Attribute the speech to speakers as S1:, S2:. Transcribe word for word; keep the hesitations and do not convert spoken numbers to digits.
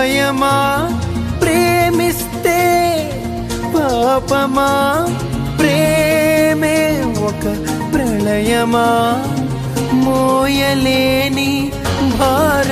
S1: సమయమా ప్రేమిస్తే పాపమా ప్రేమే ఒక ప్రళయమా మోయలేని భార